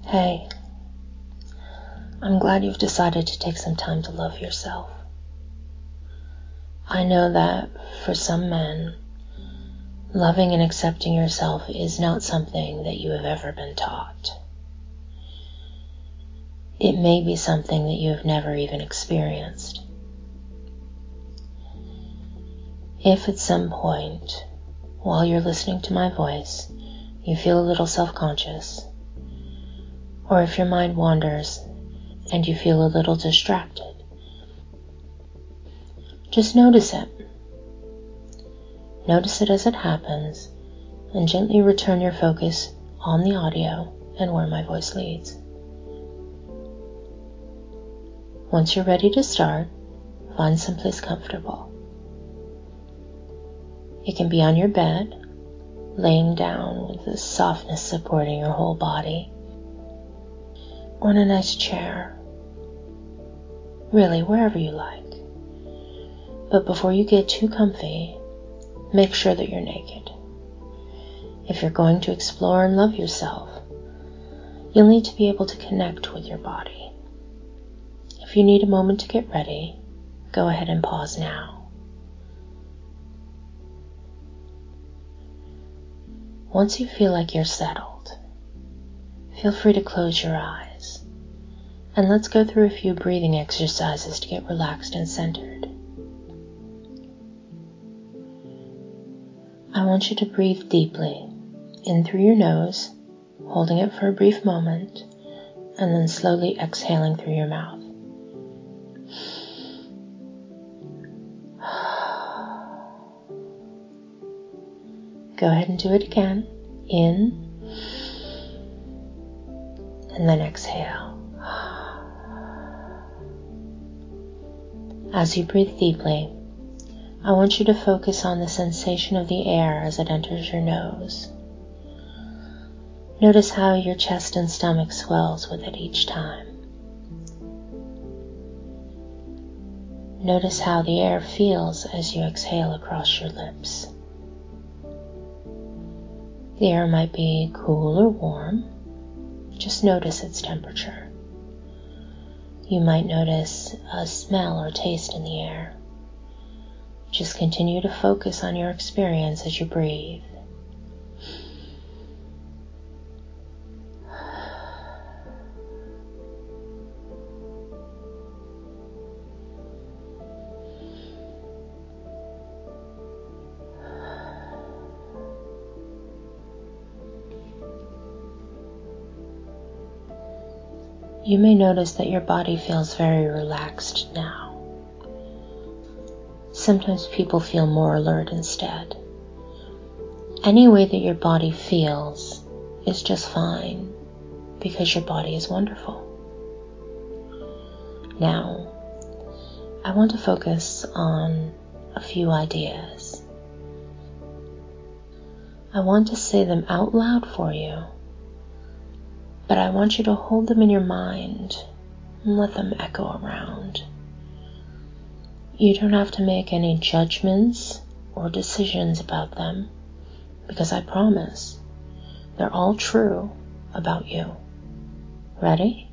Hey, I'm glad you've decided to take some time to love yourself. I know that for some men, loving and accepting yourself is not something that you have ever been taught. It may be something that you have never even experienced. If at some point, while you're listening to my voice, you feel a little self-conscious, or if your mind wanders and you feel a little distracted, just notice it. Notice it as it happens, and gently return your focus on the audio and where my voice leads. Once you're ready to start, find someplace comfortable. It can be on your bed, laying down with the softness supporting your whole body, or in a nice chair, really wherever you like. But before you get too comfy, make sure that you're naked. If you're going to explore and love yourself, you'll need to be able to connect with your body. If you need a moment to get ready, go ahead and pause now. Once you feel like you're settled, feel free to close your eyes, and let's go through a few breathing exercises to get relaxed and centered. I want you to breathe deeply, in through your nose, holding it for a brief moment, and then slowly exhaling through your mouth. Go ahead and do it again. In, and then exhale. As you breathe deeply, I want you to focus on the sensation of the air as it enters your nose. Notice how your chest and stomach swells with it each time. Notice how the air feels as you exhale across your lips. The air might be cool or warm. Just notice its temperature. You might notice a smell or taste in the air. Just continue to focus on your experience as you breathe. You may notice that your body feels very relaxed now. Sometimes people feel more alert instead. Any way that your body feels is just fine, because your body is wonderful. Now, I want to focus on a few ideas. I want to say them out loud for you, but I want you to hold them in your mind and let them echo around. You don't have to make any judgments or decisions about them, because I promise they're all true about you. Ready?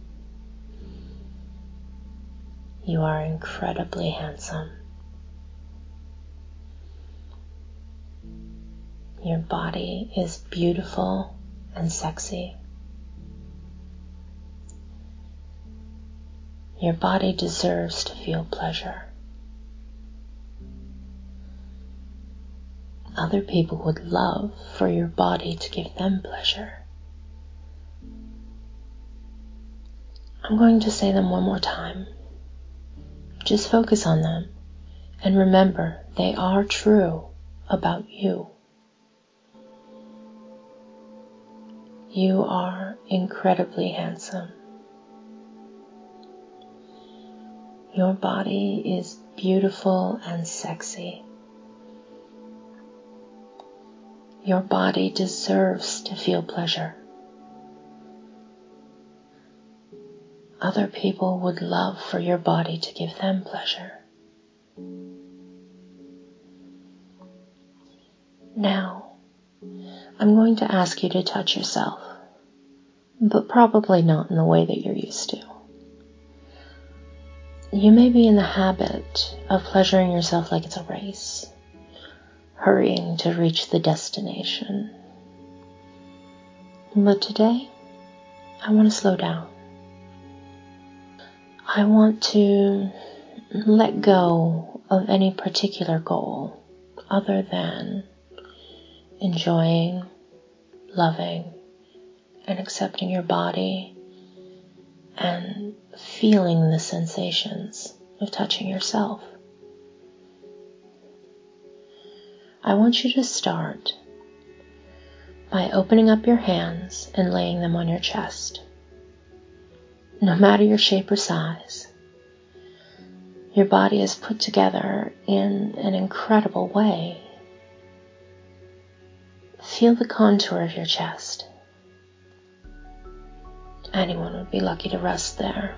You are incredibly handsome. Your body is beautiful and sexy. Your body deserves to feel pleasure. Other people would love for your body to give them pleasure. I'm going to say them one more time. Just focus on them and remember they are true about you. You are incredibly handsome. Your body is beautiful and sexy. Your body deserves to feel pleasure. Other people would love for your body to give them pleasure. Now, I'm going to ask you to touch yourself, but probably not in the way that you're used to. You may be in the habit of pleasuring yourself like it's a race, hurrying to reach the destination. But today, I want to slow down. I want to let go of any particular goal other than enjoying, loving, and accepting your body and feeling the sensations of touching yourself. I want you to start by opening up your hands and laying them on your chest. No matter your shape or size, your body is put together in an incredible way. Feel the contour of your chest. Anyone would be lucky to rest there,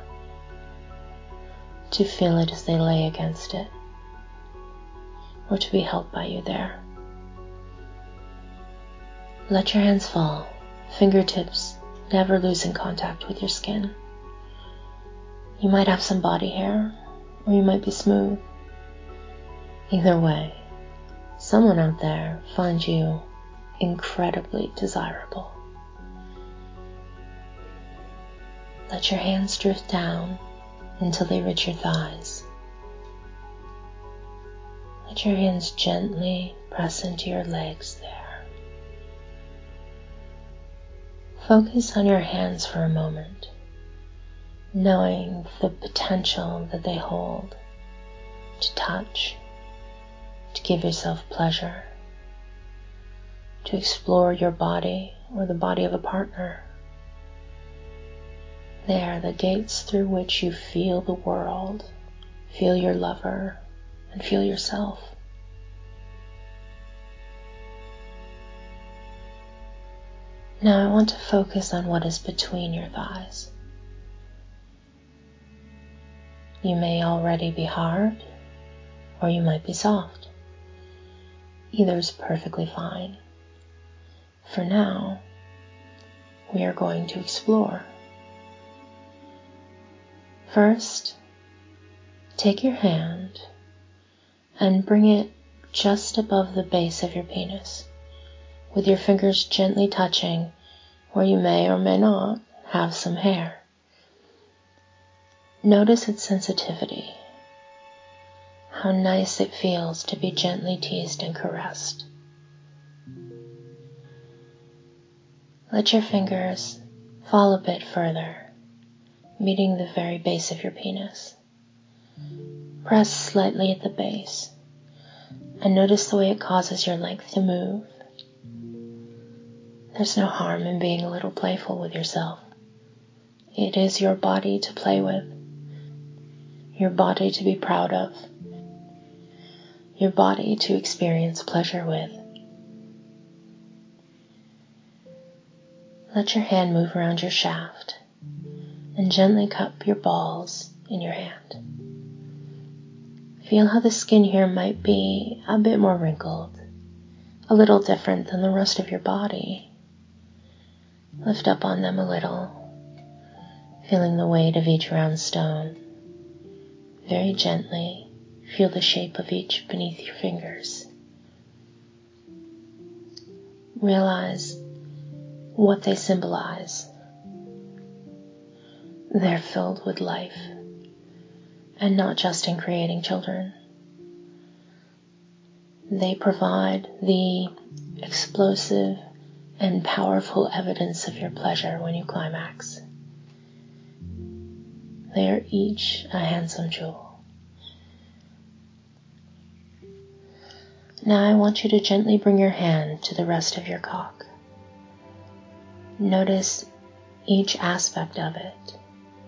to feel it as they lay against it, or to be held by you there. Let your hands fall, fingertips never losing contact with your skin. You might have some body hair, or you might be smooth. Either way, someone out there finds you incredibly desirable. Let your hands drift down until they reach your thighs. Let your hands gently press into your legs there. Focus on your hands for a moment, knowing the potential that they hold to touch, to give yourself pleasure, to explore your body or the body of a partner. They are the gates through which you feel the world, feel your lover, and feel yourself. Now I want to focus on what is between your thighs. You may already be hard, or you might be soft. Either is perfectly fine. For now, we are going to explore. First, take your hand and bring it just above the base of your penis, with your fingers gently touching where you may or may not have some hair. Notice its sensitivity, how nice it feels to be gently teased and caressed. Let your fingers fall a bit further, meeting the very base of your penis. Press slightly at the base, and notice the way it causes your length to move. There's no harm in being a little playful with yourself. It is your body to play with, your body to be proud of, your body to experience pleasure with. Let your hand move around your shaft and gently cup your balls in your hand. Feel how the skin here might be a bit more wrinkled, a little different than the rest of your body. Lift up on them a little, feeling the weight of each round stone. Very gently, feel the shape of each beneath your fingers. Realize what they symbolize. They're filled with life, and not just in creating children. They provide the explosive and powerful evidence of your pleasure when you climax. They are each a handsome jewel. Now I want you to gently bring your hand to the rest of your cock. Notice each aspect of it.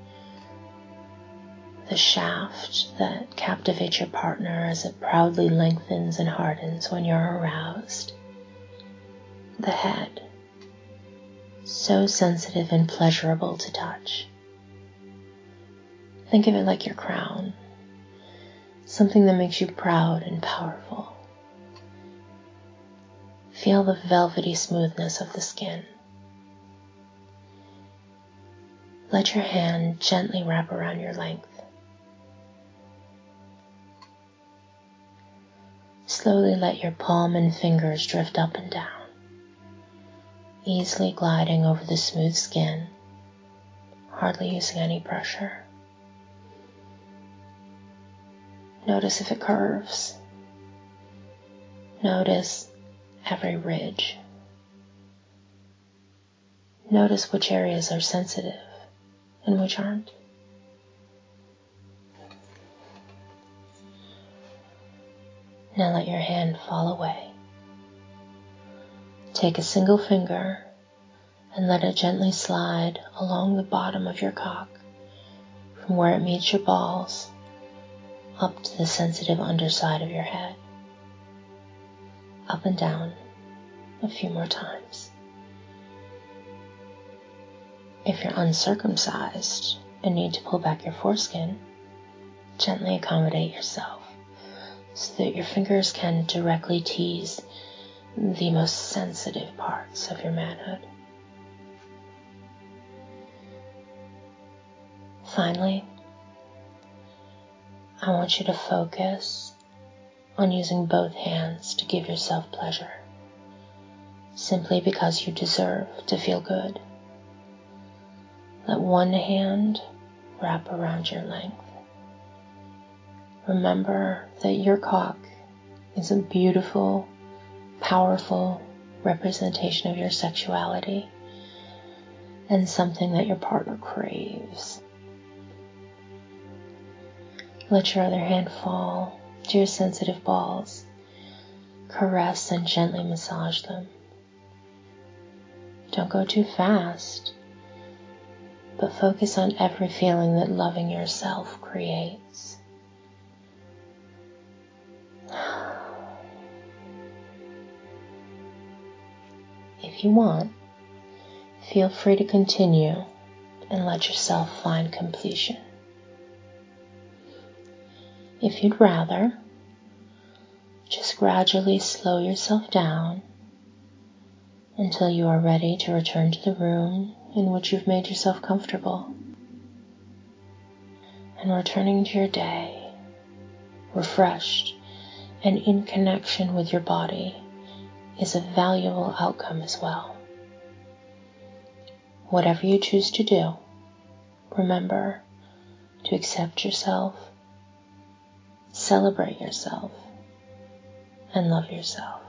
The shaft that captivates your partner as it proudly lengthens and hardens when you're aroused. The head, so sensitive and pleasurable to touch. Think of it like your crown, something that makes you proud and powerful. Feel the velvety smoothness of the skin. Let your hand gently wrap around your length. Slowly let your palm and fingers drift up and down, easily gliding over the smooth skin, hardly using any pressure. Notice if it curves. Notice every ridge. Notice which areas are sensitive and which aren't. Now let your hand fall away. Take a single finger and let it gently slide along the bottom of your cock from where it meets your balls up to the sensitive underside of your head. Up and down a few more times. If you're uncircumcised and need to pull back your foreskin, gently accommodate yourself so that your fingers can directly tease the most sensitive parts of your manhood. Finally, I want you to focus on using both hands to give yourself pleasure, simply because you deserve to feel good. Let one hand wrap around your length. Remember that your cock is a beautiful, powerful representation of your sexuality and something that your partner craves. Let your other hand fall to your sensitive balls. Caress and gently massage them. Don't go too fast, but focus on every feeling that loving yourself creates. If you want, feel free to continue and let yourself find completion. If you'd rather, just gradually slow yourself down until you are ready to return to the room in which you've made yourself comfortable. And returning to your day, refreshed and in connection with your body, is a valuable outcome as well. Whatever you choose to do, remember to accept yourself, celebrate yourself, and love yourself.